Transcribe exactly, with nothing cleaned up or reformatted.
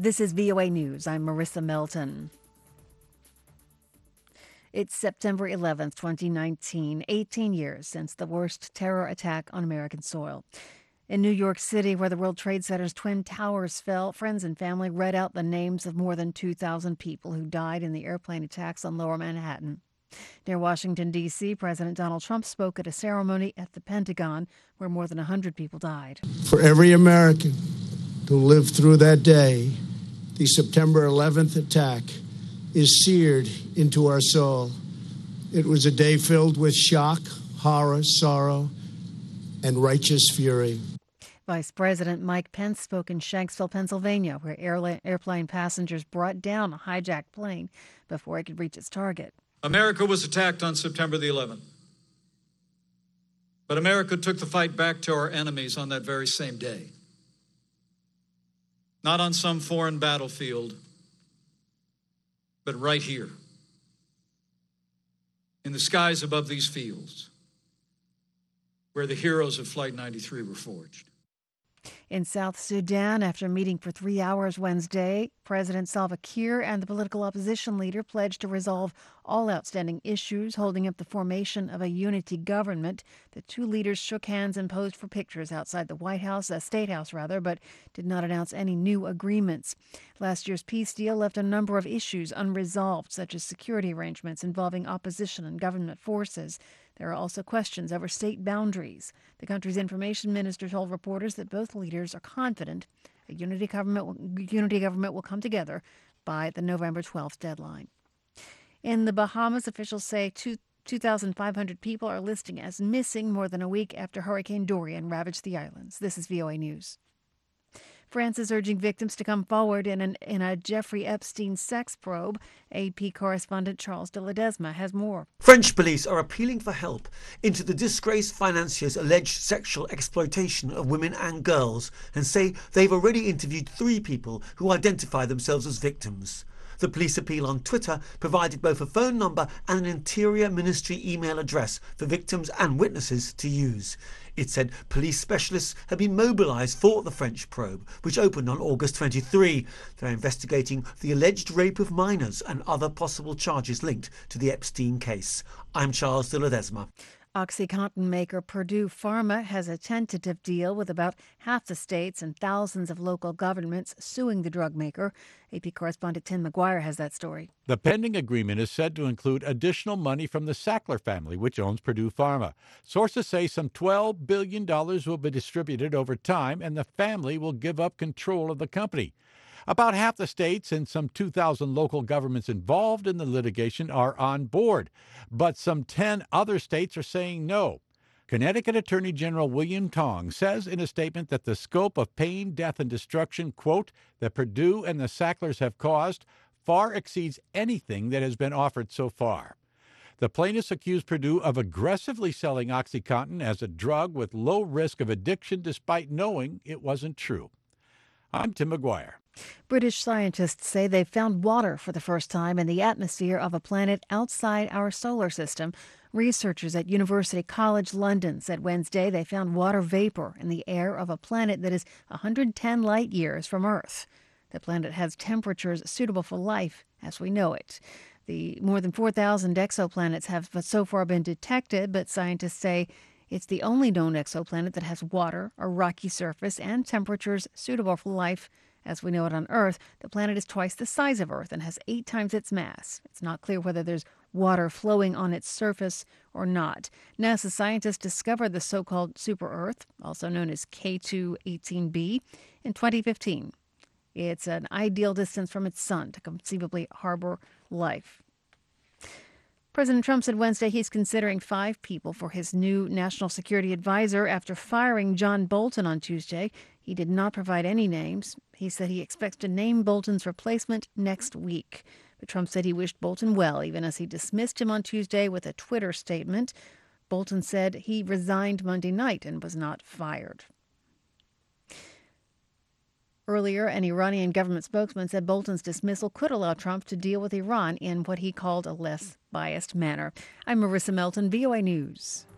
This is V O A News. I'm Marissa Melton. It's September eleventh, twenty nineteen, eighteen years since the worst terror attack on American soil. In New York City, where the World Trade Center's Twin Towers fell, friends and family read out the names of more than two thousand people who died in the airplane attacks on Lower Manhattan. Near Washington, D C, President Donald Trump spoke at a ceremony at the Pentagon where more than one hundred people died. For every American who lived through that day, the September eleventh attack is seared into our soul. It was a day filled with shock, horror, sorrow, and righteous fury. Vice President Mike Pence spoke in Shanksville, Pennsylvania, where airla- airplane passengers brought down a hijacked plane before it could reach its target. America was attacked on September the eleventh. But America took the fight back to our enemies on that very same day. Not on some foreign battlefield, but right here, in the skies above these fields, where the heroes of Flight ninety-three were forged. In South Sudan, after meeting for three hours Wednesday, President Salva Kiir and the political opposition leader pledged to resolve all outstanding issues, holding up the formation of a unity government. The two leaders shook hands and posed for pictures outside the White House, uh, State House rather, but did not announce any new agreements. Last year's peace deal left a number of issues unresolved, such as security arrangements involving opposition and government forces. There are also questions over state boundaries. The country's information minister told reporters that both leaders are confident a unity government will, unity government will come together by the November twelfth deadline. In the Bahamas, officials say two, 2,500 people are listed as missing more than a week after Hurricane Dorian ravaged the islands. This is V O A News. France is urging victims to come forward in, an, in a Jeffrey Epstein sex probe. A P correspondent Charles de Ledesma has more. French police are appealing for help into the disgraced financier's alleged sexual exploitation of women and girls and say they've already interviewed three people who identify themselves as victims. The police appeal on Twitter provided both a phone number and an Interior Ministry email address for victims and witnesses to use. It said police specialists had been mobilised for the French probe, which opened on August twenty-third. They're investigating the alleged rape of minors and other possible charges linked to the Epstein case. I'm Charles de Ledesma. OxyContin maker Purdue Pharma has a tentative deal with about half the states and thousands of local governments suing the drug maker. A P correspondent Tim McGuire has that story. The pending agreement is said to include additional money from the Sackler family, which owns Purdue Pharma. Sources say some twelve billion dollars will be distributed over time, and the family will give up control of the company. About half the states and some two thousand local governments involved in the litigation are on board, but some ten other states are saying no. Connecticut Attorney General William Tong says in a statement that the scope of pain, death, and destruction, quote, that Purdue and the Sacklers have caused far exceeds anything that has been offered so far. The plaintiffs accuse Purdue of aggressively selling OxyContin as a drug with low risk of addiction despite knowing it wasn't true. I'm Tim McGuire. British scientists say they've found water for the first time in the atmosphere of a planet outside our solar system. Researchers at University College London said Wednesday they found water vapor in the air of a planet that is one hundred ten light years from Earth. The planet has temperatures suitable for life as we know it. The more than four thousand exoplanets have so far been detected, but scientists say it's the only known exoplanet that has water, a rocky surface, and temperatures suitable for life as we know it on Earth. The planet is twice the size of Earth and has eight times its mass. It's not clear whether there's water flowing on its surface or not. NASA scientists discovered the so-called super-Earth, also known as K two eighteen b, in twenty fifteen. It's an ideal distance from its sun to conceivably harbor life. President Trump said Wednesday he's considering five people for his new national security advisor after firing John Bolton on Tuesday. He did not provide any names. He said he expects to name Bolton's replacement next week. But Trump said he wished Bolton well, even as he dismissed him on Tuesday with a Twitter statement. Bolton said he resigned Monday night and was not fired. Earlier, an Iranian government spokesman said Bolton's dismissal could allow Trump to deal with Iran in what he called a less biased manner. I'm Marissa Melton, V O A News.